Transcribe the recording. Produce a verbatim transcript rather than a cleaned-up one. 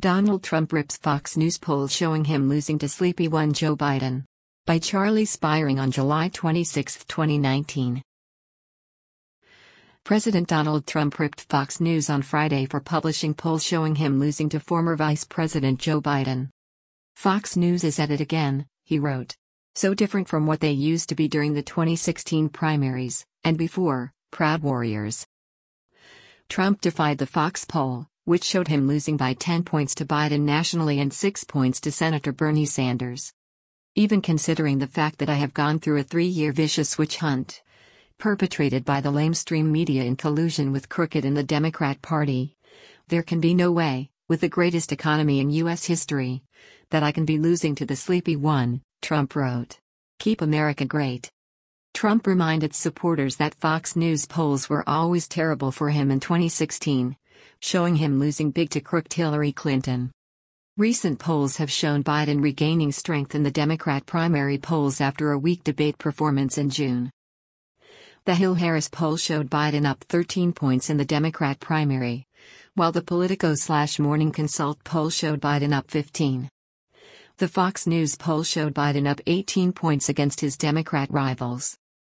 Donald Trump rips Fox News poll showing him losing to sleepy one Joe Biden. By Charlie Spiring on July twenty-sixth, twenty nineteen. President Donald Trump ripped Fox News on Friday for publishing polls showing him losing to former Vice President Joe Biden. "Fox News is at it again," he wrote. "So different from what they used to be during the twenty sixteen primaries, and before, Proud Warriors." Trump defied the Fox poll, which showed him losing by ten points to Biden nationally and six points to Senator Bernie Sanders. "Even considering the fact that I have gone through a three-year vicious witch hunt, perpetrated by the lamestream media in collusion with crooked in the Democrat Party, there can be no way, with the greatest economy in U S history, that I can be losing to the sleepy one," Trump wrote. "Keep America great." Trump reminded supporters that Fox News polls were always terrible for him in twenty sixteen, showing him losing big to crooked Hillary Clinton. Recent polls have shown Biden regaining strength in the Democrat primary polls after a weak debate performance in June. The Hill-Harris poll showed Biden up thirteen points in the Democrat primary, while the Politico/Morning Consult poll showed Biden up fifteen. The Fox News poll showed Biden up eighteen points against his Democrat rivals.